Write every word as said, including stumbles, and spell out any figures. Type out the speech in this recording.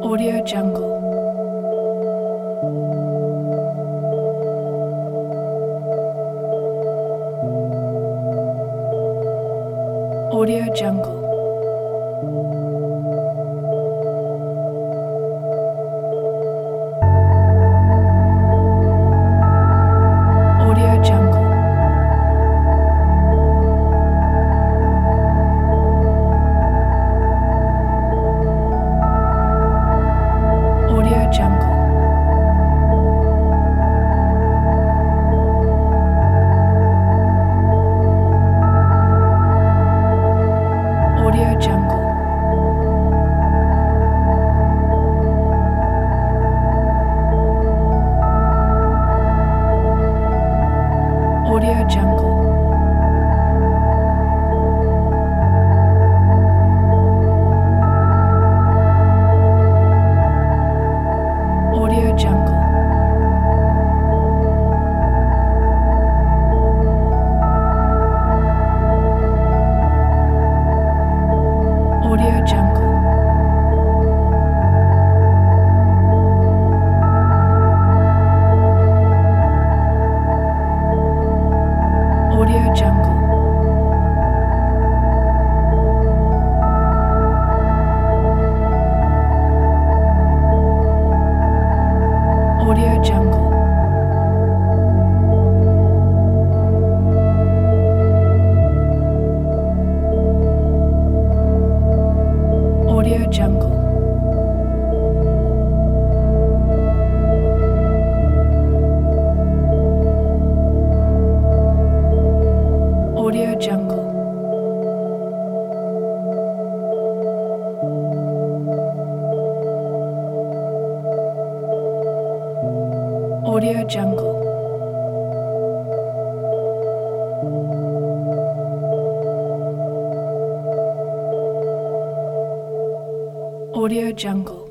Audio Jungle. Audio Jungle. Audio Jungle. Audio Jungle. Audio Jungle. Audio Jungle. Audio Jungle. Audio Jungle. Audio Jungle. Audio Jungle. Audio Jungle. Audio Jungle. Audio Jungle. Audio Jungle.